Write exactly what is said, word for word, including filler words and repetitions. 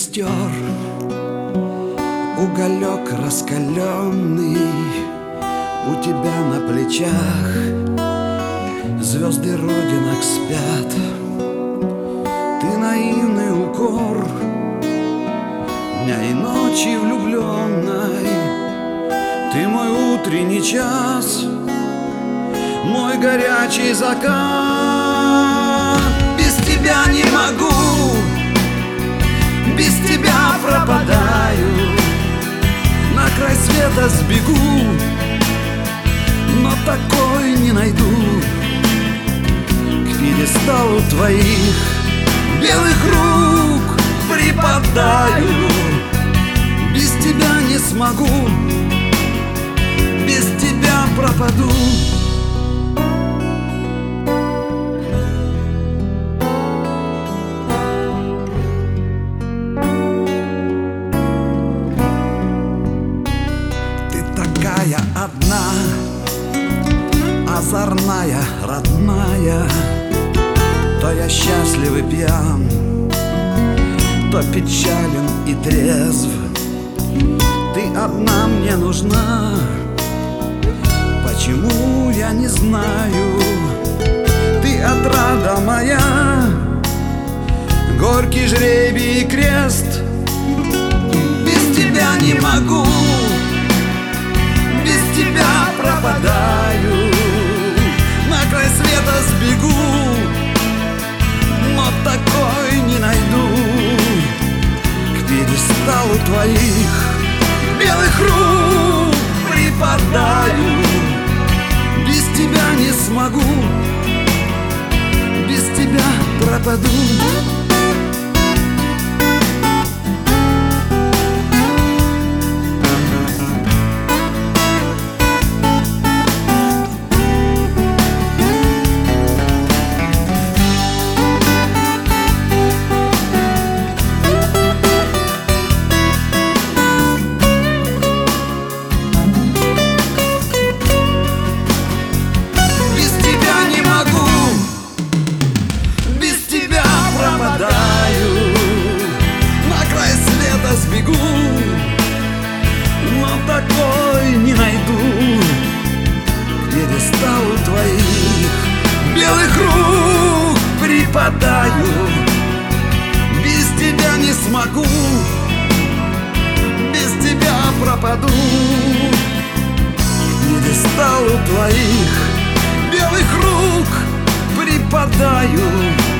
костер, уголек раскаленный, у тебя на плечах звезды родинок спят. Ты наивный укор дня и ночи влюбленной, ты мой утренний час, мой горячий закат. Без тебя не могу, без тебя пропадаю, на край света сбегу, но такой не найду. К пьедесталу твоих белых рук припадаю. Без тебя не смогу, без тебя пропаду. Одна, озорная, родная, то я счастлив и пьян, то печален и трезв. Ты одна мне нужна, почему я не знаю. Ты отрада моя, горький жребий и крест. Без тебя не могу, без тебя пропадаю, на край света сбегу, но такой не найду. К пьедесталу твоих белых рук припадаю. Без тебя не смогу, без тебя пропаду. Сбегу, но такой не найду. К пьедесталу твоих белых рук припадаю. Без тебя не смогу, без тебя пропаду. К пьедесталу твоих белых рук припадаю.